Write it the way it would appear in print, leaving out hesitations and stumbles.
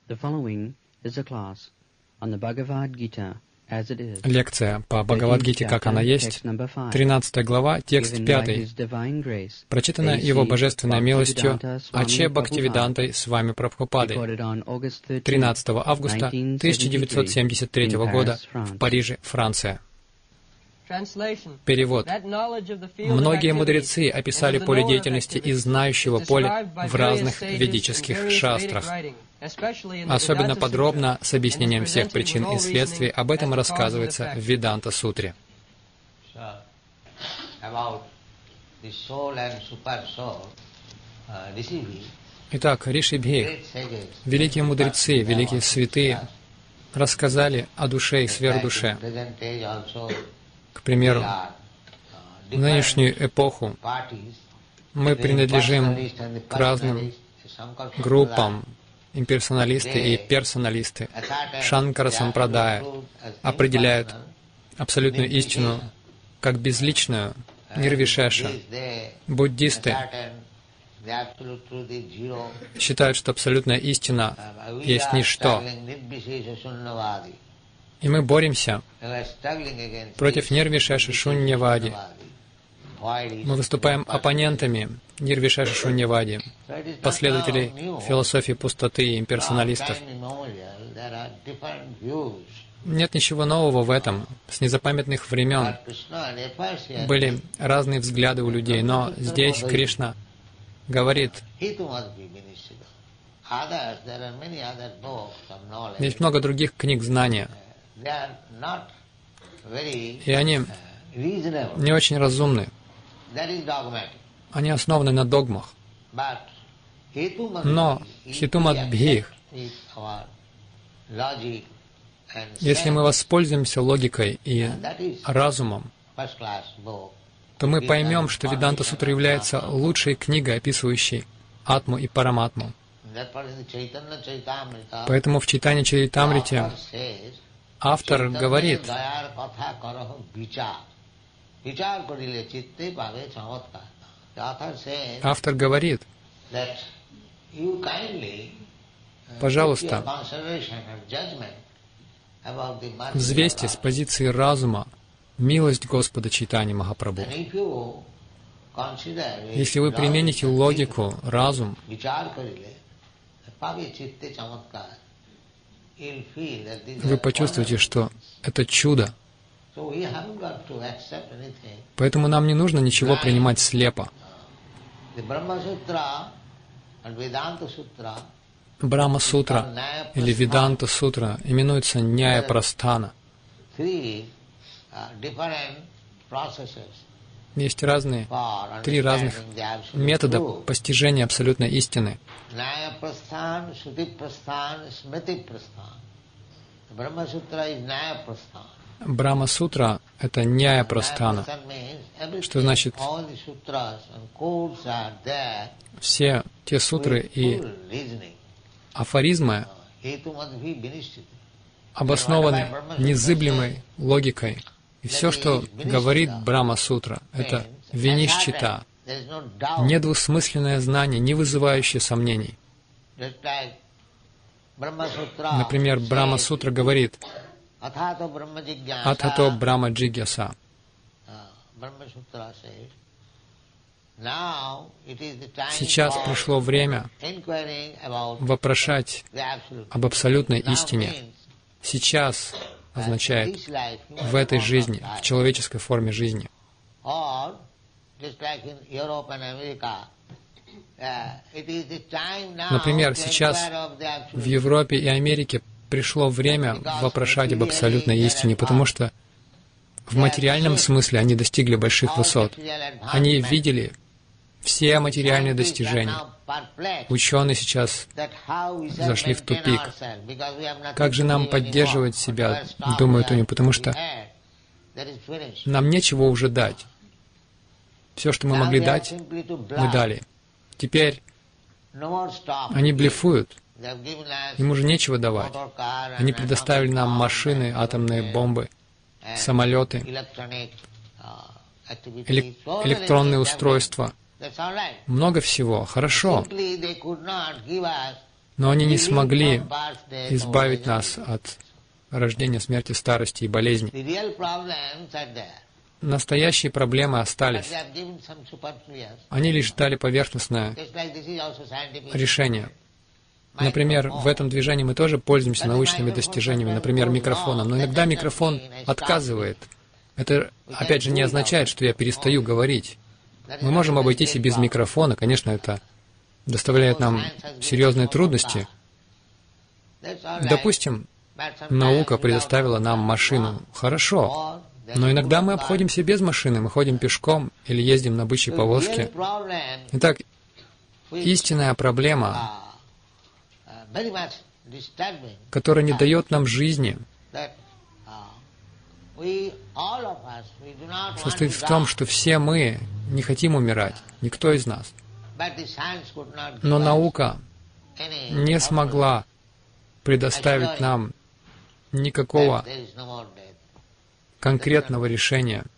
Лекция по Бхагавад-гите, как она есть, 13 глава, текст 5, прочитана Его Божественной милостью Аче Бхактивидантой с вами Прабхупадой 13 августа 1973 года в Париже, Франция. Перевод. Многие мудрецы описали поле деятельности и знающего поля в разных ведических шастрах. Особенно подробно, с объяснением всех причин и следствий, об этом рассказывается в Веданта-сутре. Итак, Ришибхи, великие мудрецы, великие святые, рассказали о душе и сверхдуше. К примеру, в нынешнюю эпоху мы принадлежим к разным группам, имперсоналисты и персоналисты. Шанкара Сампрадая определяют абсолютную истину как безличную, нирвишеша. Буддисты считают, что абсолютная истина есть ничто. И мы боремся против нирвишеша шуньявади. Мы выступаем оппонентами нирвишеша шуньявади, последователей философии пустоты и имперсоналистов. Нет ничего нового в этом. С незапамятных времен были разные взгляды у людей, но здесь Кришна говорит, есть много других книг знания, и они не очень разумны. Они основаны на догмах. Но Хитумадбхих, если мы воспользуемся логикой и разумом, то мы поймем, что Веданта-сутра является лучшей книгой, описывающей Атму и Параматму. Поэтому в Чайтанья-чаритамрите автор говорит, пожалуйста, взвесьте с позиции разума милость Господа Чайтаньи Махапрабху. Если вы примените логику, разум, вы почувствуете, что это чудо. Поэтому нам не нужно ничего принимать слепо. Брахма-сутра или Веданта-сутра именуется Няя-прастхана. Есть три разных метода постижения абсолютной истины. Брахма-сутра — это Няя-прастхана. Что значит? Все те сутры и афоризмы обоснованы незыблемой логикой. И все, что говорит Брахма-сутра, это винишчита, недвусмысленное знание, не вызывающее сомнений. Например, Брахма-сутра говорит «Атхато Брахма Джигьяса». Сейчас пришло время вопрошать об абсолютной истине. Сейчас означает в этой жизни, в человеческой форме жизни. Например, сейчас в Европе и Америке пришло время вопрошать об абсолютной истине, потому что в материальном смысле они достигли больших высот. Они видели все материальные достижения. Ученые сейчас зашли в тупик. Как же нам поддерживать себя, думают они, потому что нам нечего уже дать. Все, что мы могли дать, мы дали. Теперь они блефуют. Им уже нечего давать. Они предоставили нам машины, атомные бомбы, самолеты, электронные устройства. Много всего. Хорошо. Но они не смогли избавить нас от рождения, смерти, старости и болезней. Настоящие проблемы остались. Они лишь дали поверхностное решение. Например, в этом движении мы тоже пользуемся научными достижениями, например, микрофоном, но иногда микрофон отказывает. Это, опять же, не означает, что я перестаю говорить. Мы можем обойтись и без микрофона, конечно, это доставляет нам серьезные трудности. Допустим, наука предоставила нам машину. Хорошо. Но иногда мы обходимся без машины, мы ходим пешком или ездим на бычьей повозке. Итак, истинная проблема, которая не дает нам жизни, состоит в том, что все мы не хотим умирать, никто из нас. Но наука не смогла предоставить нам никакого конкретного решения.